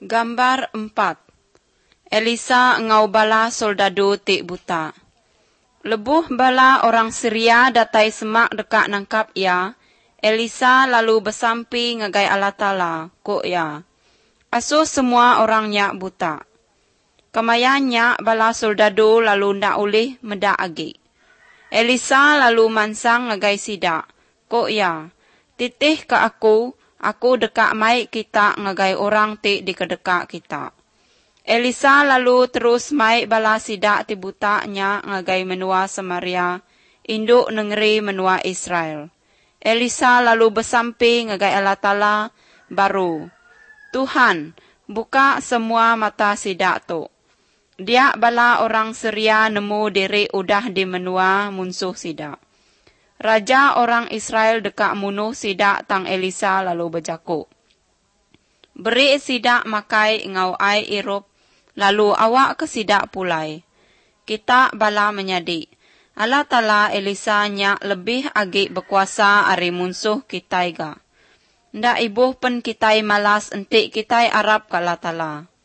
Gambar 4. Elisa ngau bala soldado ti buta. Lebuh bala orang Syria datai semak dekat nangkap ia. Elisa lalu bersampi ngagai Allah Ta'ala, kok ya. Asuh semua orangnya buta. Kemayannya bala soldado lalu ndak ulih medak agi. Elisa lalu mansang ngagai sidak, kok ya. Titih ke aku dekat mai kita ngagai orang ti di kedekak kita. Elisa lalu terus mai bala sidak ti butaknya ngagai menua Samaria, induk negeri menua Israel. Elisa lalu bersampi ngagai Allah Ta'ala baru. Tuhan, buka semua mata sidak tu. Dia bala orang Syria nemu diri udah di menua musuh sidak. Raja orang Israel dekat munuh sidak tang Elisa lalu berjakuk. Beri sidak makai ngau ai irup, lalu awak ke sidak pulai. Kita bala menyadi. Allah Ta'ala Elisa nyak lebih agi berkuasa ari musuh kita ga. Ndak ibuh pen kita malas entik kita Arab ke Allah Ta'ala.